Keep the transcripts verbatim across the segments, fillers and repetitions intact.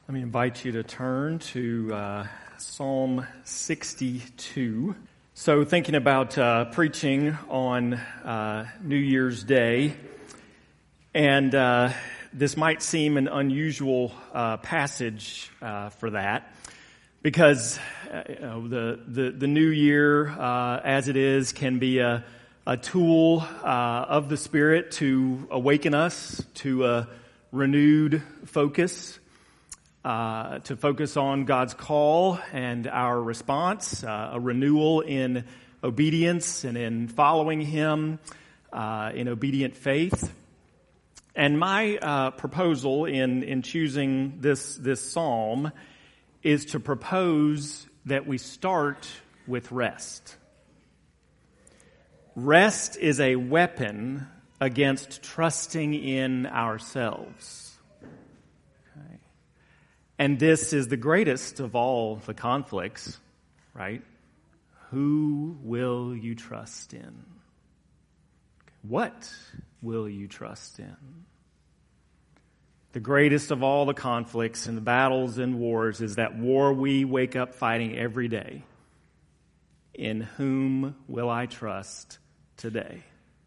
Let me invite you to turn to uh, Psalm sixty-two. So thinking about uh, preaching on uh, New Year's Day, and uh, this might seem an unusual uh, passage uh, for that, because uh, you know, the, the, the new year, uh, as it is, can be a, a tool uh, of the Spirit to awaken us to a renewed focus. Uh, to focus on God's call and our response, uh, a renewal in obedience and in following Him, uh, in obedient faith. And my uh, proposal in in choosing this this psalm is to propose that we start with rest. Rest is a weapon against trusting in ourselves. And this is the greatest of all the conflicts, right? Who will you trust in? What will you trust in? The greatest of all the conflicts and the battles and wars is that war we wake up fighting every day. In whom will I trust today?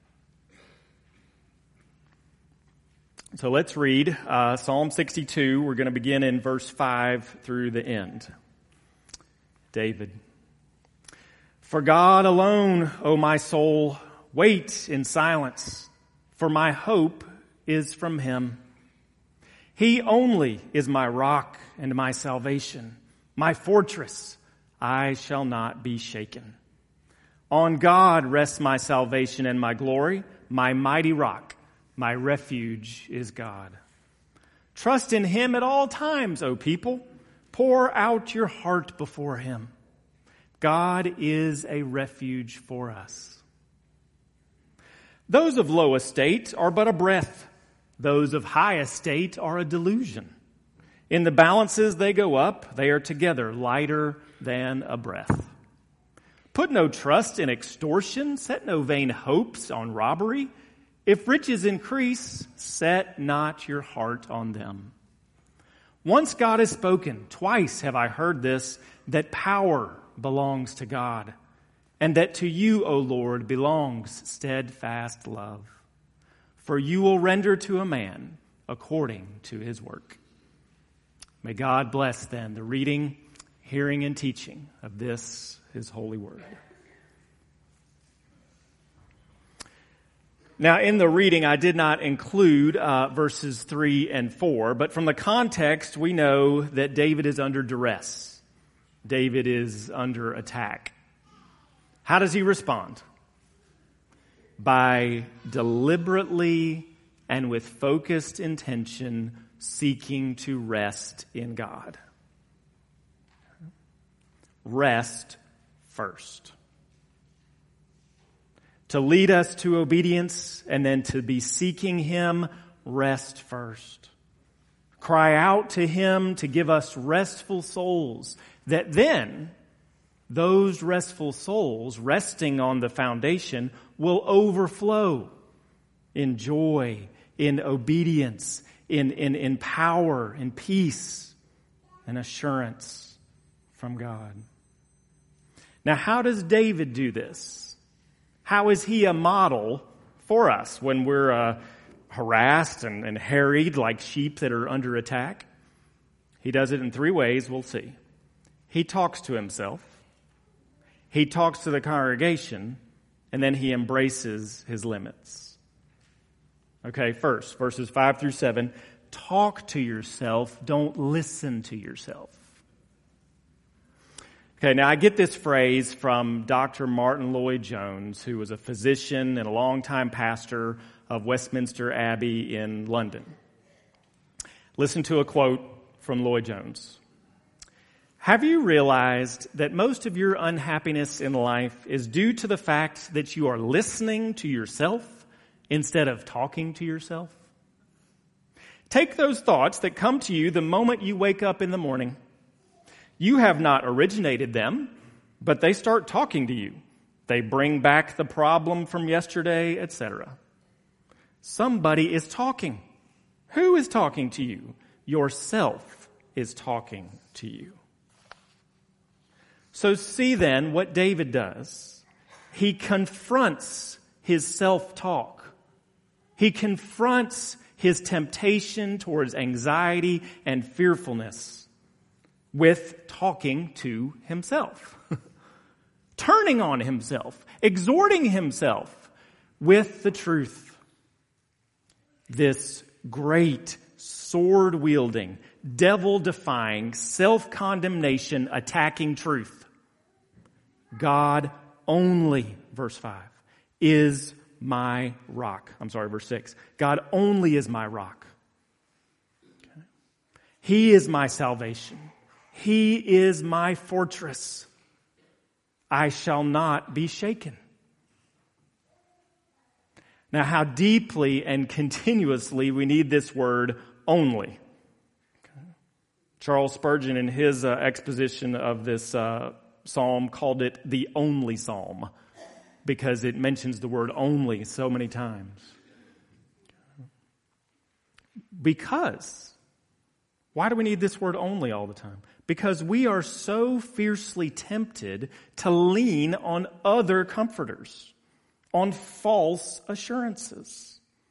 So let's read uh, Psalm sixty-two. We're going to begin in verse five through the end. David. For God alone, O my soul, wait in silence, for my hope is from Him. He only is my rock and my salvation, my fortress. I shall not be shaken. On God rests my salvation and my glory, my mighty rock. My refuge is God. Trust in Him at all times, O people. Pour out your heart before Him. God is a refuge for us. Those of low estate are but a breath. Those of high estate are a delusion. In the balances they go up. They are together lighter than a breath. Put no trust in extortion. Set no vain hopes on robbery. If riches increase, set not your heart on them. Once God has spoken, twice have I heard this, that power belongs to God, and that to you, O Lord, belongs steadfast love. For you will render to a man according to his work. May God bless then the reading, hearing, and teaching of this, His holy word. Now, in the reading, I did not include uh, verses three and four, but from the context, we know that David is under duress. David is under attack. How does he respond? By deliberately and with focused intention seeking to rest in God. Rest first. To lead us to obedience and then to be seeking Him, rest first. Cry out to Him to give us restful souls, that then those restful souls, resting on the foundation, will overflow in joy, in obedience, in, in, in power, in peace, and assurance from God. Now, how does David do this? How is he a model for us when we're uh, harassed and, and harried like sheep that are under attack? He does it in three ways, we'll see. He talks to himself, he talks to the congregation, and then he embraces his limits. Okay, first, verses five through seven, talk to yourself, don't listen to yourself. Okay, now I get this phrase from Doctor Martin Lloyd-Jones, who was a physician and a longtime pastor of Westminster Abbey in London. Listen to a quote from Lloyd-Jones. Have you realized that most of your unhappiness in life is due to the fact that you are listening to yourself instead of talking to yourself? Take those thoughts that come to you the moment you wake up in the morning. You have not originated them, but they start talking to you. They bring back the problem from yesterday, et cetera. Somebody is talking. Who is talking to you? Yourself is talking to you. So see then what David does. He confronts his self-talk. He confronts his temptation towards anxiety and fearfulness with talking to himself, turning on himself, exhorting himself with the truth. This great sword-wielding, devil-defying, self-condemnation attacking truth. God only, verse five, is my rock. I'm sorry, verse six. God only is my rock. Okay. He is my salvation. He is my fortress. I shall not be shaken. Now, how deeply and continuously we need this word only. Okay. Charles Spurgeon, in his uh, exposition of this uh, psalm, called it the only psalm because it mentions the word only so many times. Because, why do we need this word only all the time? Because we are so fiercely tempted to lean on other comforters, on false assurances.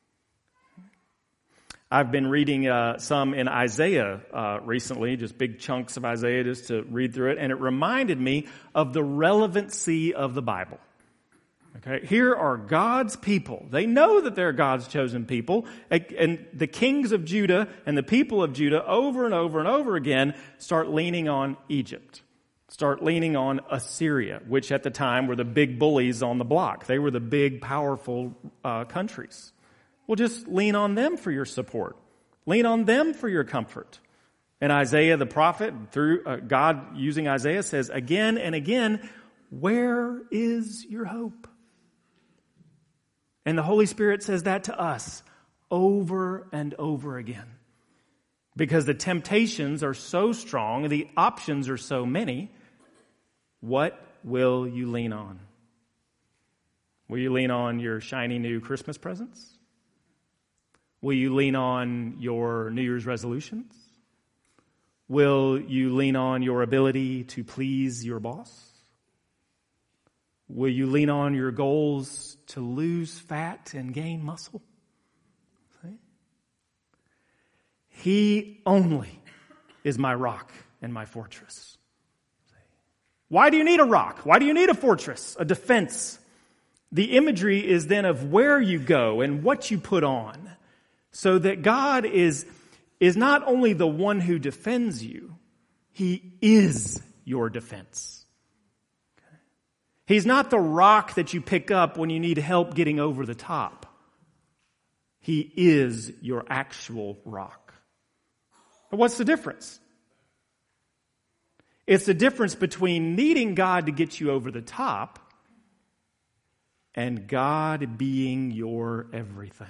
I've been reading uh, some in Isaiah uh, recently, just big chunks of Isaiah just to read through it, and it reminded me of the relevancy of the Bible. Okay, here are God's people. They know that they're God's chosen people, and the kings of Judah and the people of Judah over and over and over again start leaning on Egypt, start leaning on Assyria, which at the time were the big bullies on the block. They were the big, powerful uh, countries. Well, just lean on them for your support. Lean on them for your comfort. And Isaiah the prophet, through uh, God using Isaiah, says again and again, where is your hope? And the Holy Spirit says that to us over and over again. Because the temptations are so strong, the options are so many, what will you lean on? Will you lean on your shiny new Christmas presents? Will you lean on your New Year's resolutions? Will you lean on your ability to please your boss? Will you lean on your goals to lose fat and gain muscle? See? He only is my rock and my fortress. See? Why do you need a rock? Why do you need a fortress, a defense? The imagery is then of where you go and what you put on. So that God is, is not only the one who defends you, He is your defense. Okay? He's not the rock that you pick up when you need help getting over the top. He is your actual rock. But what's the difference? It's the difference between needing God to get you over the top and God being your everything.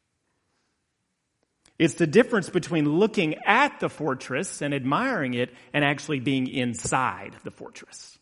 It's the difference between looking at the fortress and admiring it and actually being inside the fortress.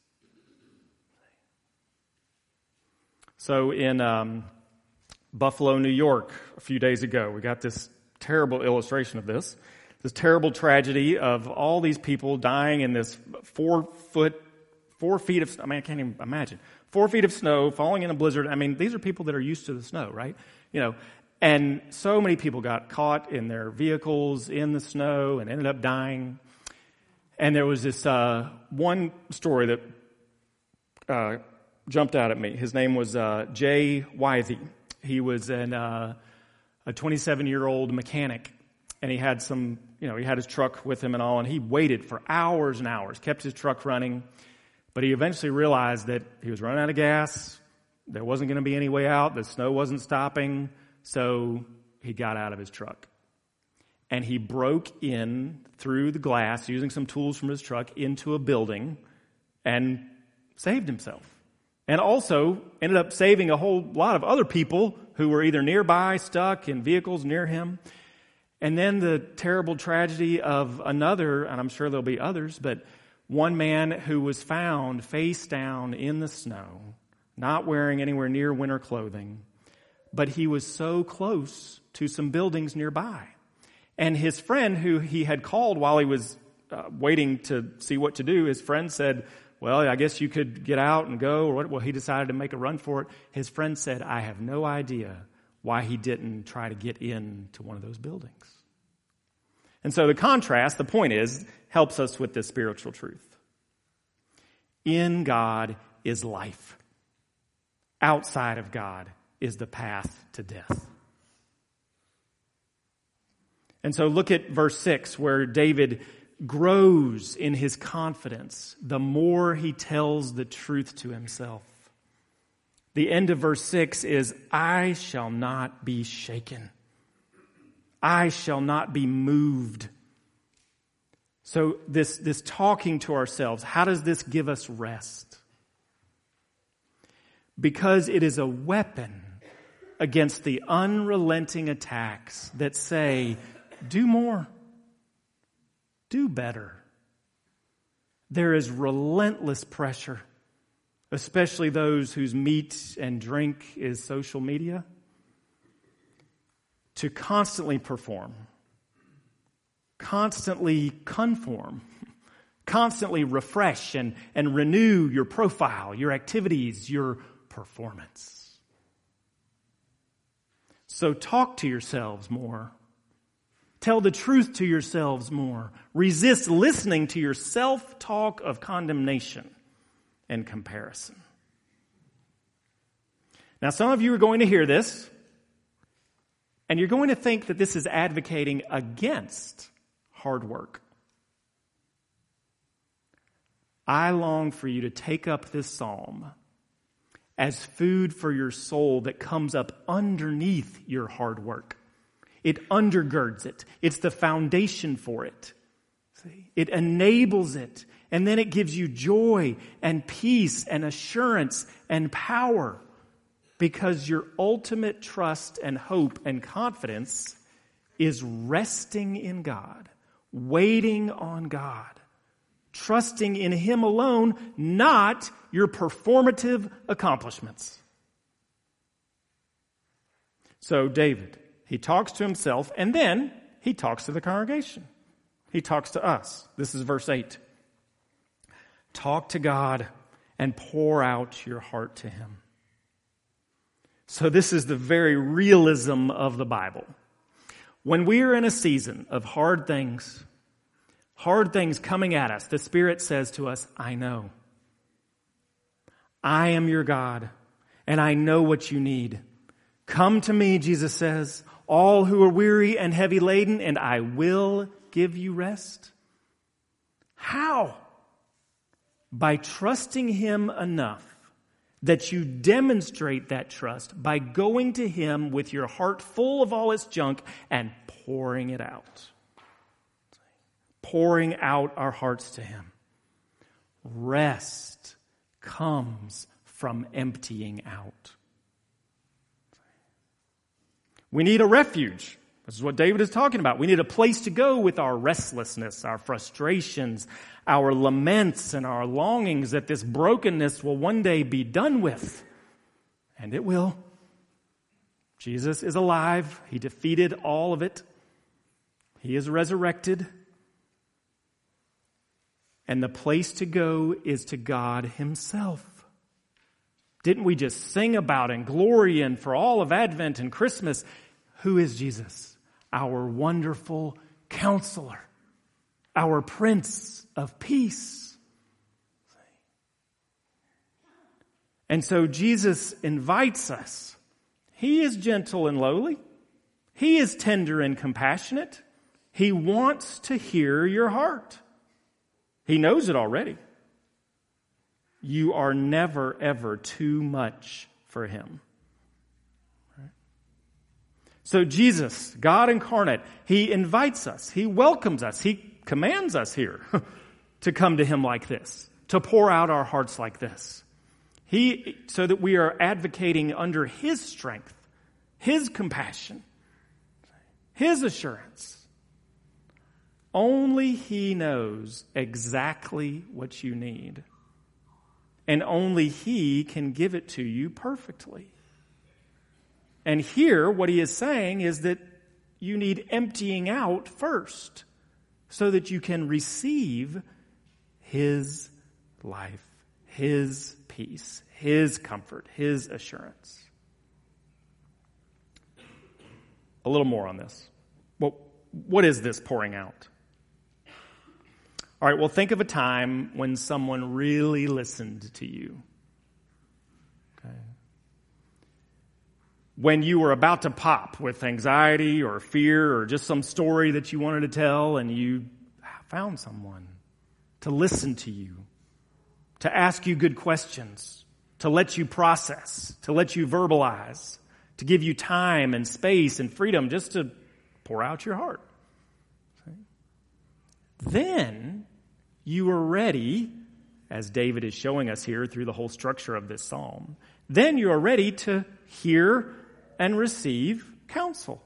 So in um, Buffalo, New York, a few days ago, we got this terrible illustration of this. This terrible tragedy of all these people dying in this four foot, four feet of, I mean, I can't even imagine. Four feet of snow, falling in a blizzard. I mean, these are people that are used to the snow, right? You know, and so many people got caught in their vehicles in the snow and ended up dying. And there was this uh, one story that uh, jumped out at me. His name was uh, Jay Wythe. He was an, uh, a twenty-seven-year-old mechanic, and he had some, you know, he had his truck with him and all, and he waited for hours and hours, kept his truck running, but he eventually realized that he was running out of gas. There wasn't going to be any way out. The snow wasn't stopping. So he got out of his truck and he broke in through the glass using some tools from his truck into a building and saved himself. And also ended up saving a whole lot of other people who were either nearby, stuck in vehicles near him. And then the terrible tragedy of another, and I'm sure there'll be others, but one man who was found face down in the snow, not wearing anywhere near winter clothing, but he was so close to some buildings nearby. And his friend who he had called while he was uh, waiting to see what to do, his friend said, well, I guess you could get out and go. Or what? Well, he decided to make a run for it. His friend said, I have no idea why he didn't try to get into one of those buildings. And so the contrast, the point is, helps us with this spiritual truth. In God is life. Outside of God is the path to death. And so look at verse six, where David grows in his confidence the more he tells the truth to himself. The end of verse six is, I shall not be shaken. I shall not be moved. So this, this talking to ourselves, how does this give us rest? Because it is a weapon against the unrelenting attacks that say, do more, do better. There is relentless pressure, especially those whose meat and drink is social media, to constantly perform, constantly conform, constantly refresh and, and renew your profile, your activities, your performance. So talk to yourselves more. Tell the truth to yourselves more. Resist listening to your self-talk of condemnation and comparison. Now, some of you are going to hear this, and you're going to think that this is advocating against hard work. I long for you to take up this psalm as food for your soul that comes up underneath your hard work. It undergirds it. It's the foundation for it. See? It enables it. And then it gives you joy and peace and assurance and power, because your ultimate trust and hope and confidence is resting in God, waiting on God, trusting in Him alone, not your performative accomplishments. So David, he talks to himself, and then he talks to the congregation. He talks to us. This is verse eight. Talk to God and pour out your heart to Him. So this is the very realism of the Bible. When we are in a season of hard things, hard things coming at us, the Spirit says to us, I know. I am your God, and I know what you need. Come to me, Jesus says, all who are weary and heavy laden, and I will give you rest. How? By trusting Him enough that you demonstrate that trust by going to Him with your heart full of all its junk and pouring it out. Pouring out our hearts to Him. Rest comes from emptying out. We need a refuge. This is what David is talking about. We need a place to go with our restlessness, our frustrations, our laments, and our longings that this brokenness will one day be done with. And it will. Jesus is alive. He defeated all of it. He is resurrected. And the place to go is to God Himself. Didn't we just sing about and glory in for all of Advent and Christmas? Who is Jesus? Our wonderful Counselor, our Prince of Peace. And so Jesus invites us. He is gentle and lowly. He is tender and compassionate. He wants to hear your heart. He knows it already. You are never, ever too much for Him. So Jesus, God incarnate, He invites us. He welcomes us. He commands us here to come to Him like this, to pour out our hearts like this. He, so that we are advocating under His strength, His compassion, His assurance. Only He knows exactly what you need. And only He can give it to you perfectly. And here, what He is saying is that you need emptying out first, so that you can receive his life, his peace, his comfort, his assurance. A little more on this. Well, what is this pouring out? All right, well, think of a time when someone really listened to you. Okay. When you were about to pop with anxiety or fear or just some story that you wanted to tell, and you found someone to listen to you, to ask you good questions, to let you process, to let you verbalize, to give you time and space and freedom just to pour out your heart. Okay. Then you are ready, as David is showing us here through the whole structure of this psalm, then you are ready to hear and receive counsel.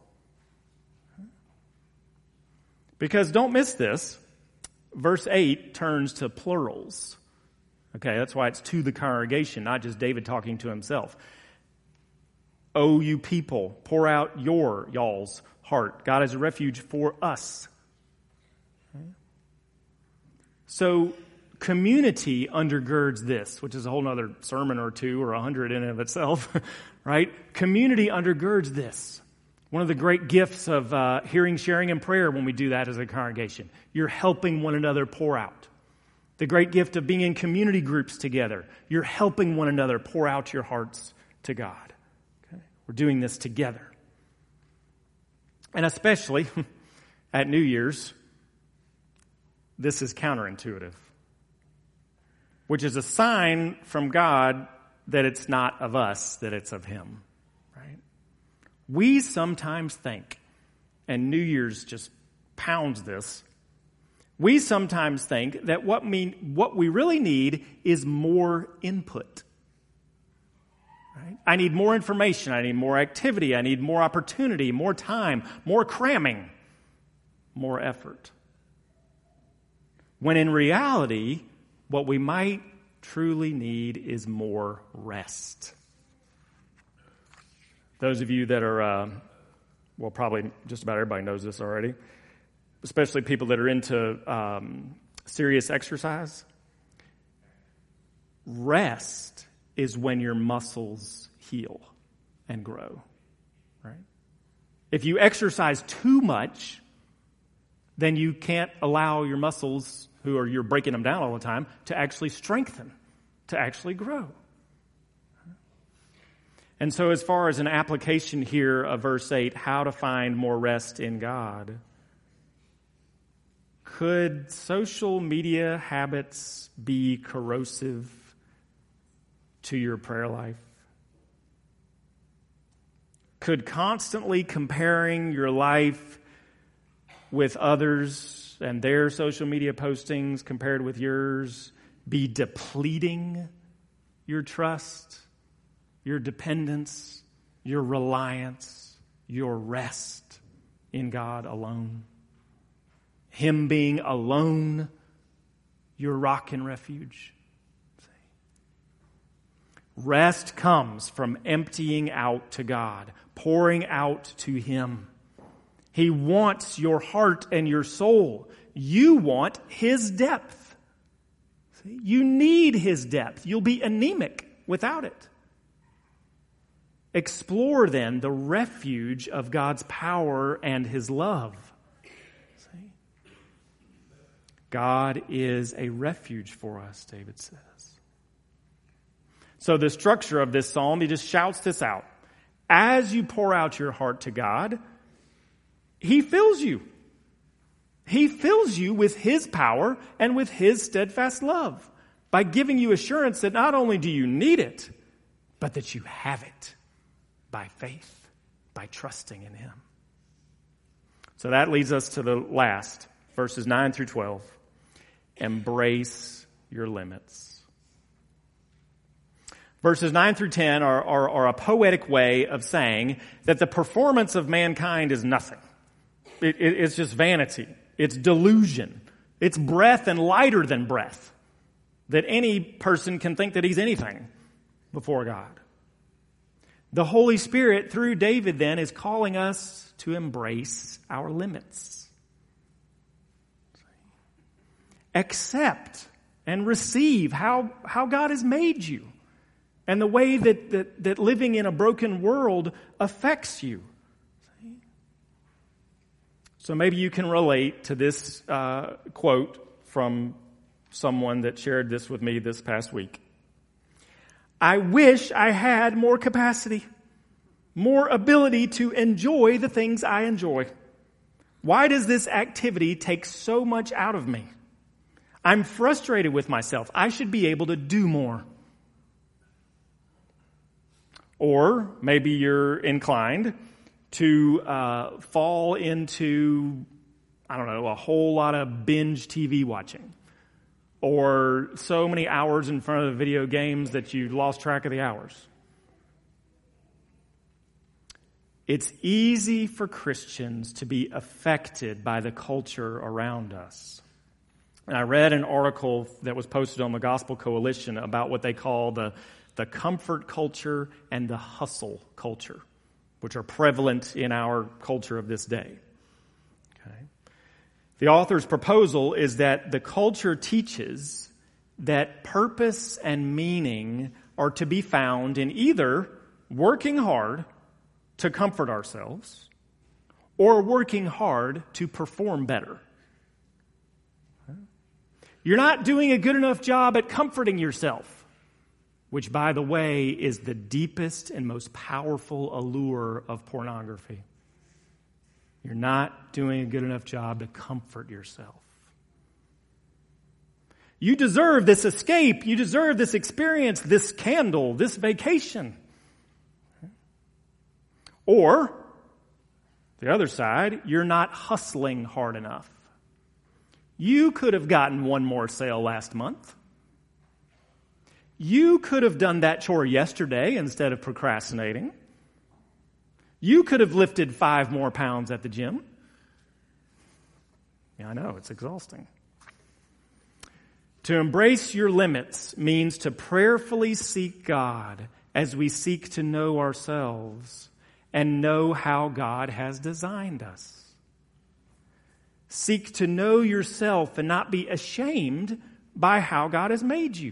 Because don't miss this, verse eight turns to plurals. Okay, that's why it's to the congregation, not just David talking to himself. O you people, pour out your, y'all's heart. God is a refuge for us. Okay. So community undergirds this, which is a whole other sermon or two or a hundred in and of itself, right? Community undergirds this. One of the great gifts of uh, hearing, sharing, and prayer when we do that as a congregation. You're helping one another pour out. The great gift of being in community groups together. You're helping one another pour out your hearts to God. Okay? We're doing this together. And especially at New Year's, this is counterintuitive, which is a sign from God that it's not of us, that it's of Him, right? We sometimes think, and New Year's just pounds this, we sometimes think that what, mean, what we really need is more input. Right? I need more information, I need more activity, I need more opportunity, more time, more cramming, more effort. When in reality, what we might truly need is more rest. Those of you that are, uh, well, probably just about everybody knows this already, especially people that are into um, serious exercise. Rest is when your muscles heal and grow, right? If you exercise too much, then you can't allow your muscles, who are you're breaking them down all the time, to actually strengthen, to actually grow. And so as far as an application here of verse eight, how to find more rest in God, could social media habits be corrosive to your prayer life? Could constantly comparing your life with others and their social media postings compared with yours be depleting your trust, your dependence, your reliance, your rest in God alone? Him being alone your rock and refuge. Rest comes from emptying out to God, pouring out to Him. He wants your heart and your soul. You want His depth. See? You need His depth. You'll be anemic without it. Explore then the refuge of God's power and His love. See? God is a refuge for us, David says. So the structure of this psalm, he just shouts this out. As you pour out your heart to God, He fills you. He fills you with His power and with His steadfast love by giving you assurance that not only do you need it, but that you have it by faith, by trusting in Him. So that leads us to the last, verses nine through twelve. Embrace your limits. Verses nine through ten are, are, are a poetic way of saying that the performance of mankind is nothing. It, it, it's just vanity. It's delusion. It's breath and lighter than breath. That any person can think that he's anything before God. The Holy Spirit, through David then, is calling us to embrace our limits. accept and receive how, how God has made you and the way that, that, that living in a broken world affects you. So maybe you can relate to this uh, quote from someone that shared this with me this past week. I wish I had more capacity, more ability to enjoy the things I enjoy. Why does this activity take so much out of me? I'm frustrated with myself. I should be able to do more. Or maybe you're inclined to uh, fall into, I don't know, a whole lot of binge T V watching. Or so many hours in front of the video games that you lost track of the hours. It's easy for Christians to be affected by the culture around us. And I read an article that was posted on the Gospel Coalition about what they call the, the comfort culture and the hustle culture, which are prevalent in our culture of this day. Okay. The author's proposal is that the culture teaches that purpose and meaning are to be found in either working hard to comfort ourselves or working hard to perform better. You're not doing a good enough job at comforting yourself, which, by the way, is the deepest and most powerful allure of pornography. You're not doing a good enough job to comfort yourself. You deserve this escape. You deserve this experience, this candle, this vacation. Or, the other side, you're not hustling hard enough. You could have gotten one more sale last month. You could have done that chore yesterday instead of procrastinating. You could have lifted five more pounds at the gym. Yeah, I know, it's exhausting. To embrace your limits means to prayerfully seek God as we seek to know ourselves and know how God has designed us. Seek to know yourself and not be ashamed by how God has made you.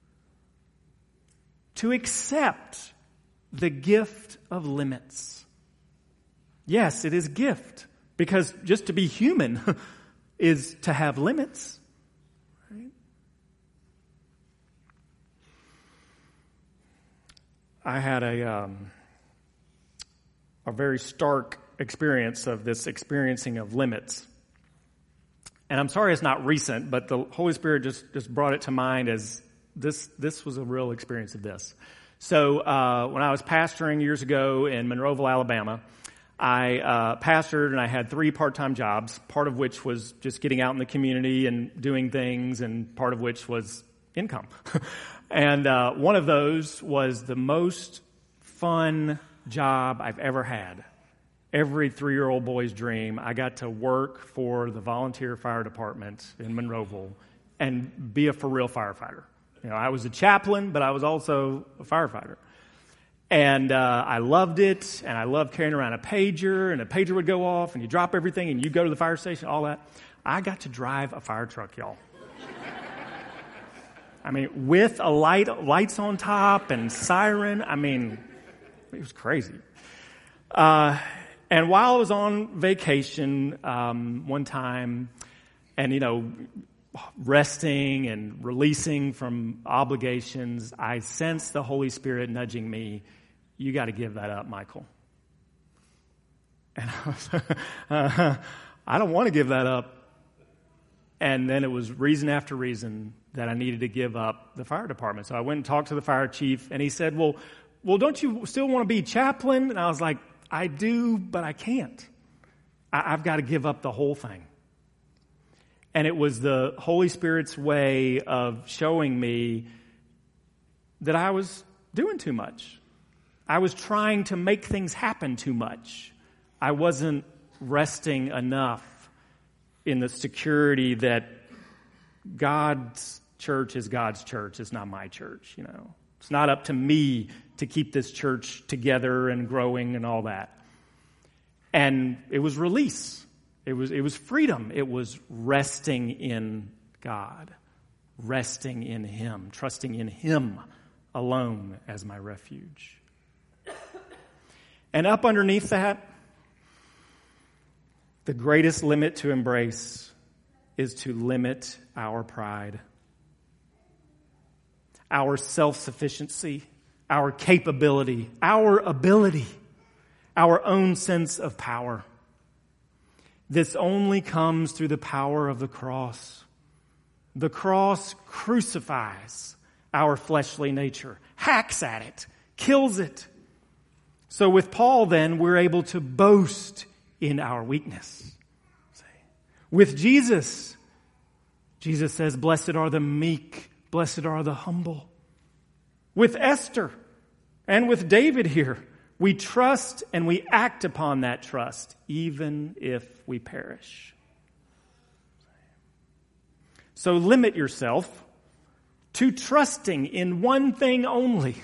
To accept the gift of limits. Yes, it is gift, because just to be human is to have limits. Right? I had a um, a very stark experience of this experiencing of limits. And I'm sorry it's not recent, but the Holy Spirit just, just brought it to mind as this this was a real experience of this. So uh, when I was pastoring years ago in Monroeville, Alabama, I uh, pastored and I had three part-time jobs, part of which was just getting out in the community and doing things, and part of which was income. and uh, one of those was the most fun job I've ever had. Every three-year-old boy's dream. I got to work for the volunteer fire department in Monroeville and be a for-real firefighter. You know, I was a chaplain, but I was also a firefighter. And uh, I loved it, and I loved carrying around a pager, and a pager would go off, and you drop everything, and you go to the fire station, all that. I got to drive a fire truck, y'all. I mean, with a light, lights on top and siren. I mean, it was crazy. Uh, and while I was on vacation um, one time, and, you know, resting and releasing from obligations, I sensed the Holy Spirit nudging me, you got to give that up, Michael. And I was, uh, I don't want to give that up. And then it was reason after reason that I needed to give up the fire department. So I went and talked to the fire chief, and he said, well, well, don't you still want to be chaplain? And I was like, I do, but I can't. I, I've got to give up the whole thing. And it was the Holy Spirit's way of showing me that I was doing too much. I was trying to make things happen too much. I wasn't resting enough in the security that God's church is God's church. It's not my church, you know. It's not up to me to keep this church together and growing and all that. And it was release. It was it was freedom. It was resting in God, resting in him, trusting in him alone as my refuge. And up underneath that, the greatest limit to embrace is to limit our pride, our self-sufficiency, our capability, our ability, our own sense of power. This only comes through the power of the cross. The cross crucifies our fleshly nature, hacks at it, kills it. So with Paul then, we're able to boast in our weakness. With Jesus, Jesus says, blessed are the meek, blessed are the humble. With Esther and with David here, we trust and we act upon that trust, even if we perish. So limit yourself to trusting in one thing only.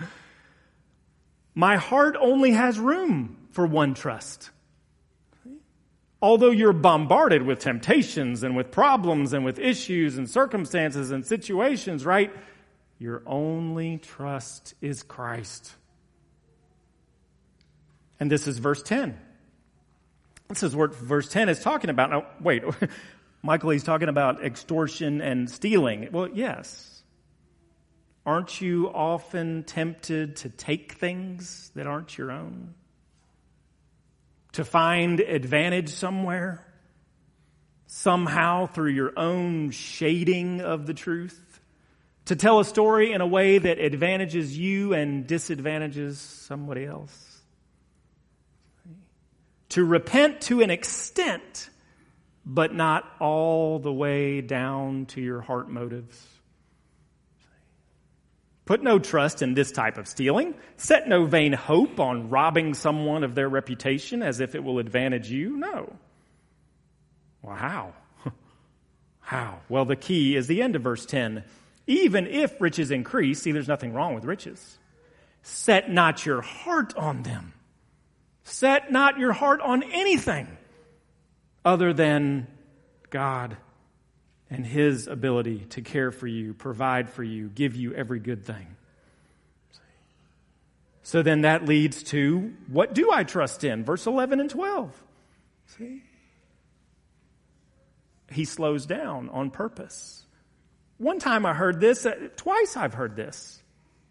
My heart only has room for one trust. Although you're bombarded with temptations and with problems and with issues and circumstances and situations, right? Your only trust is Christ. And this is verse ten. This is what verse ten is talking about. Now, wait, Michael, he's talking about extortion and stealing. Well, yes. Aren't you often tempted to take things that aren't your own? To find advantage somewhere? Somehow through your own shading of the truth? To tell a story in a way that advantages you and disadvantages somebody else? To repent to an extent, but not all the way down to your heart motives? Put no trust in this type of stealing. Set no vain hope on robbing someone of their reputation as if it will advantage you. No. Well, how? How? Well, the key is the end of verse ten. Even if riches increase, see, there's nothing wrong with riches. Set not your heart on them. Set not your heart on anything other than God and his ability to care for you, provide for you, give you every good thing. So then that leads to, what do I trust in? Verse eleven and twelve. See? He slows down on purpose. One time I heard this, twice I've heard this.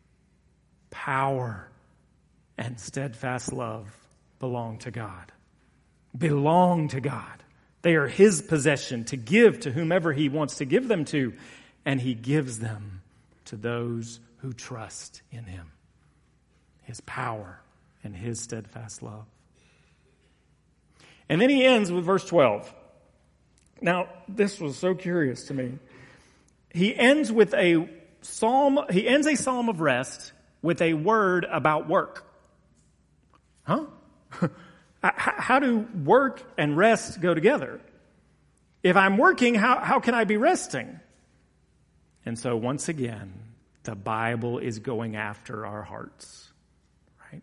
Power and steadfast love belong to God. Belong to God. They are his possession to give to whomever he wants to give them to, and he gives them to those who trust in him. His power and his steadfast love. And then he ends with verse twelve. Now, this was so curious to me. He ends with a psalm, he ends a psalm of rest with a word about work. Huh? How do work and rest go together? If I'm working, how, how can I be resting? And so once again, the Bible is going after our hearts, right?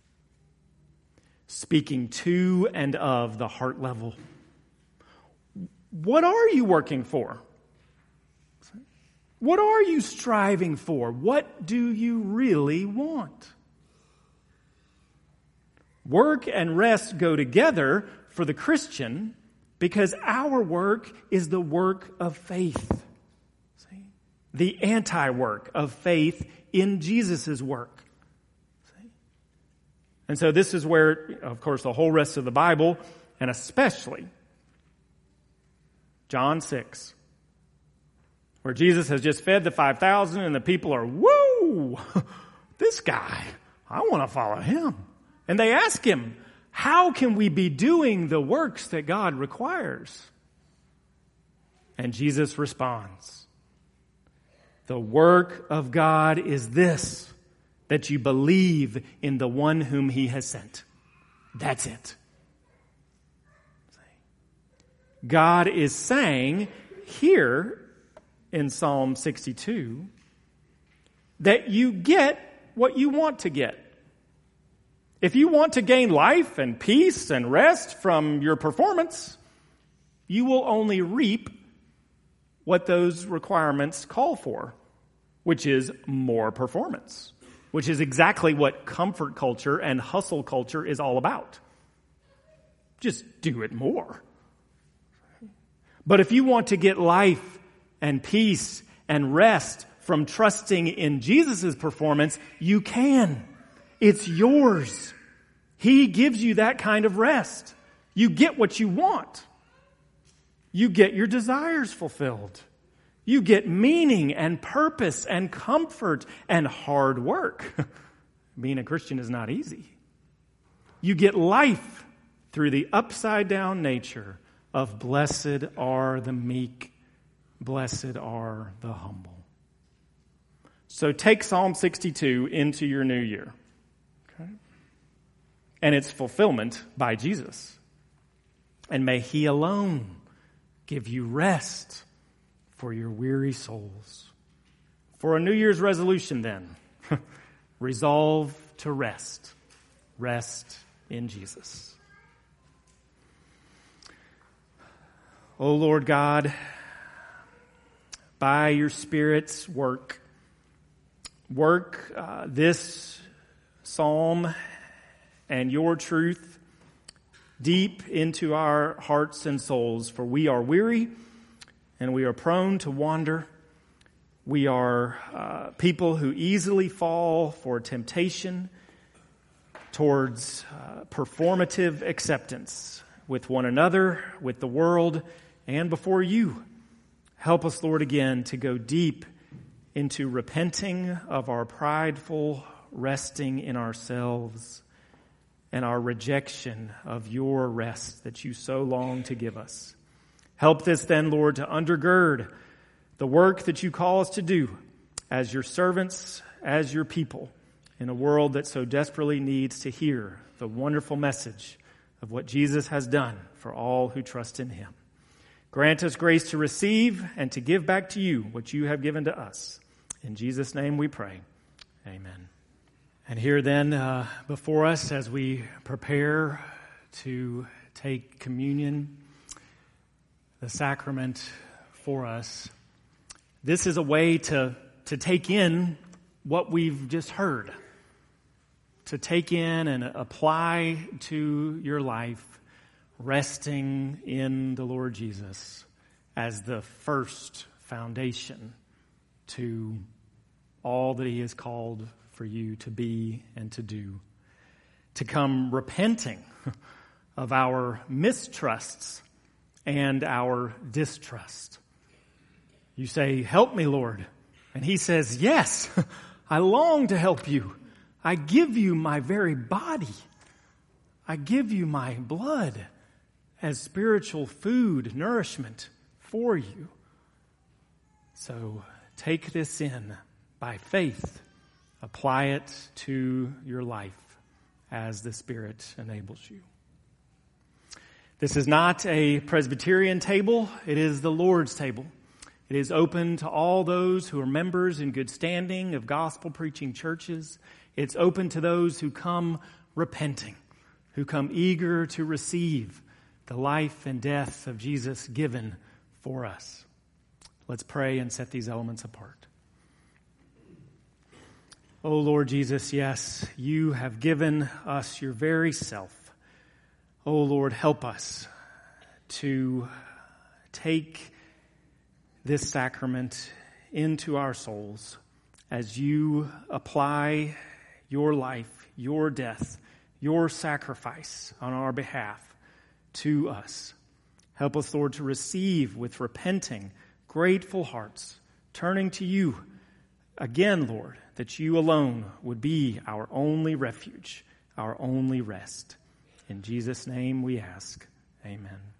Speaking to and of the heart level. What are you working for? What are you striving for? What do you really want? Work and rest go together for the Christian because our work is the work of faith. See? The anti-work of faith in Jesus' work. See? And so this is where, of course, the whole rest of the Bible, and especially John six, where Jesus has just fed the five thousand and the people are, whoa, this guy, I want to follow him. And they ask him, how can we be doing the works that God requires? And Jesus responds, the work of God is this, that you believe in the one whom he has sent. That's it. God is saying here in Psalm sixty-two that you get what you want to get. If you want to gain life and peace and rest from your performance, you will only reap what those requirements call for, which is more performance, which is exactly what comfort culture and hustle culture is all about. Just do it more. But if you want to get life and peace and rest from trusting in Jesus' performance, you can. It's yours. He gives you that kind of rest. You get what you want. You get your desires fulfilled. You get meaning and purpose and comfort and hard work. Being a Christian is not easy. You get life through the upside down nature of blessed are the meek, blessed are the humble. So take Psalm sixty-two into your new year. Okay? And its fulfillment by Jesus. And may He alone give you rest for your weary souls. For a New Year's resolution then, resolve to rest. Rest in Jesus. O Lord God, by your Spirit's work, work uh, this psalm and your truth deep into our hearts and souls, for we are weary and we are prone to wander. We are uh, people who easily fall for temptation towards uh, performative acceptance with one another, with the world, and before you. Help us, Lord, again to go deep into repenting of our prideful resting in ourselves and our rejection of your rest that you so long to give us. Help this then, Lord, to undergird the work that you call us to do as your servants, as your people, in a world that so desperately needs to hear the wonderful message of what Jesus has done for all who trust in him. Grant us grace to receive and to give back to you what you have given to us. In Jesus' name we pray. Amen. And here then uh, before us as we prepare to take communion, the sacrament for us, this is a way to, to take in what we've just heard, to take in and apply to your life, resting in the Lord Jesus as the first foundation to all that he has called for you to be and to do, to come repenting of our mistrusts and our distrust. You say, "Help me, Lord." And he says, "Yes, I long to help you. I give you my very body. I give you my blood as spiritual food, nourishment for you." So take this in by faith. Apply it to your life as the Spirit enables you. This is not a Presbyterian table. It is the Lord's table. It is open to all those who are members in good standing of gospel-preaching churches. It's open to those who come repenting, who come eager to receive the life and death of Jesus given for us. Let's pray and set these elements apart. Oh Lord Jesus, yes, you have given us your very self. Oh Lord, help us to take this sacrament into our souls as you apply your life, your death, your sacrifice on our behalf to us. Help us, Lord, to receive with repenting, grateful hearts, turning to you again, Lord, that you alone would be our only refuge, our only rest. In Jesus' name we ask, amen.